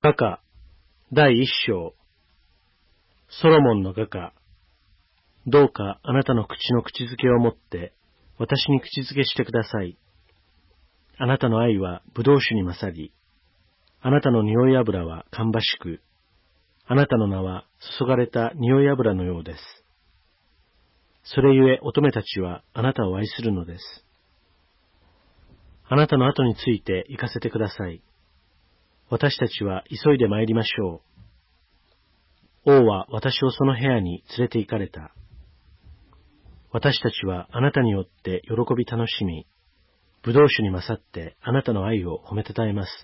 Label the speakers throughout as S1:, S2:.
S1: 画家第一章。ソロモンの画家。どうかあなたの口の口づけをもって私に口づけしてください。あなたの愛は葡萄酒に勝り、あなたの匂い油は芳しく、あなたの名は注がれた匂い油のようです。それゆえ乙女たちはあなたを愛するのです。あなたの後について行かせてください。私たちは急いで参りましょう。王は私をその部屋に連れて行かれた。私たちはあなたによって喜び楽しみ、葡萄酒に勝ってあなたの愛を褒めたたえます。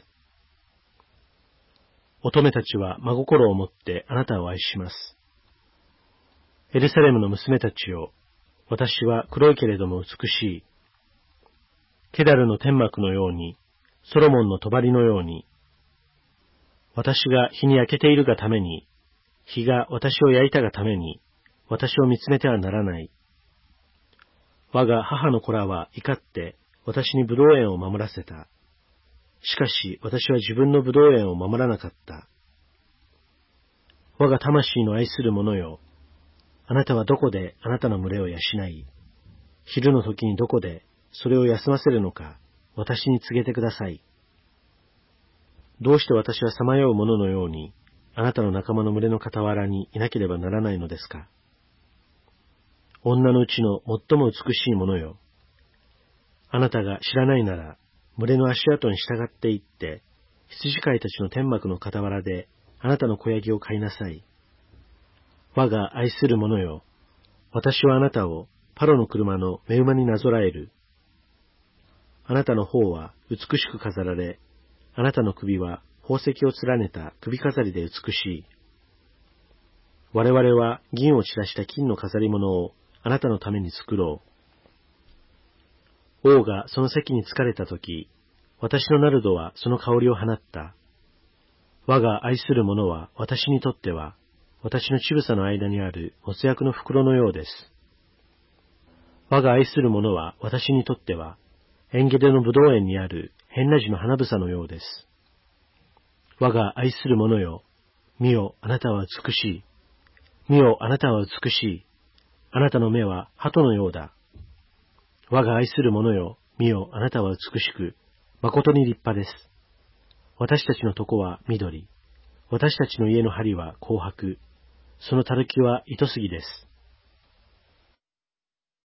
S1: 乙女たちは真心を持ってあなたを愛します。エルサレムの娘たちよ、私は黒いけれども美しい。ケダルの天幕のように、ソロモンの帳のように、私が日に焼けているがために、日が私を焼いたがために、私を見つめてはならない。我が母の子らは怒って私に葡萄園を守らせた。しかし私は自分の葡萄園を守らなかった。我が魂の愛する者よ、あなたはどこであなたの群れを養い、昼の時にどこでそれを休ませるのか、私に告げてください。どうして私はさまよう者のように、あなたの仲間の群れの傍らにいなければならないのですか。女のうちの最も美しい者よ。あなたが知らないなら、群れの足跡に従って行って、羊飼いたちの天幕の傍らで、あなたの子ヤギを飼いなさい。我が愛する者よ。私はあなたをパロの車の目馬になぞらえる。あなたの方は美しく飾られ、あなたの首は宝石を連ねた首飾りで美しい。我々は銀を散らした金の飾り物をあなたのために作ろう。王がその席に疲れたとき、私のナルドはその香りを放った。我が愛する者は私にとっては、私の乳房の間にある没薬の袋のようです。我が愛する者は私にとっては、エンゲデの葡萄園にあるヘンナジの花房のようです。我が愛する者よ、見よ、あなたは美しい。見よ、あなたは美しい。あなたの目は鳩のようだ。我が愛する者よ、見よ、あなたは美しく、誠に立派です。私たちの床は緑。私たちの家の梁は紅白。そのたるきは糸杉です。